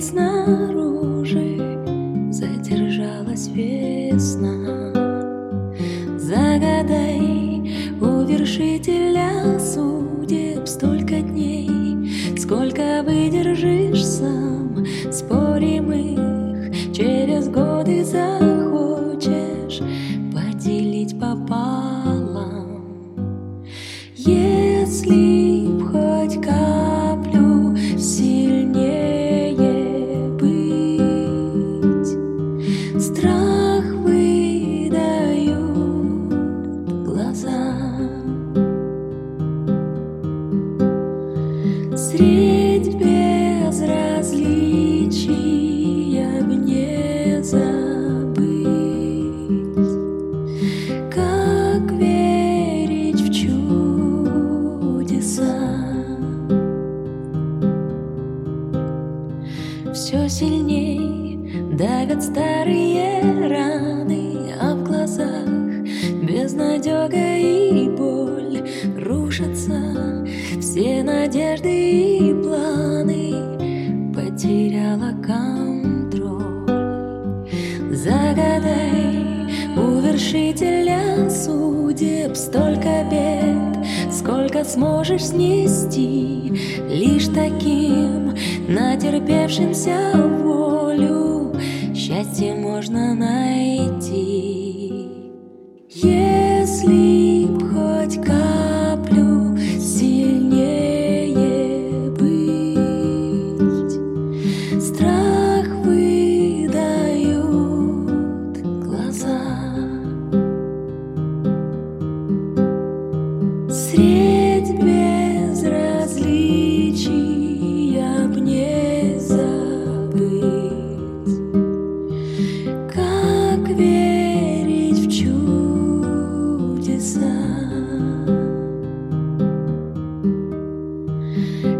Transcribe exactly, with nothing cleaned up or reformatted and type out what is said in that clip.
снаружи задержалась весна. Загадай у вершителя судеб столько дней, сколько выдержишь сам. Спорим их через годы захочешь поделить пополам. Если б хоть каплю сильнее быть, страх выдают глаза. Средь безразличия б не забыть, как верить в чудеса. Все сильней давят старые раны, а в глазах безнадега и боль. Рушатся все надежды и планы, потеряла контроль. Загадай у вершителя судеб столько бед, сколько сможешь снести. Лишь таким, натерпевшимся волю, счастье можно найти. Если б хоть каплю сильнее быть, страх выдают глаза. Средь безразличия б не забыть, как верить в чудеса.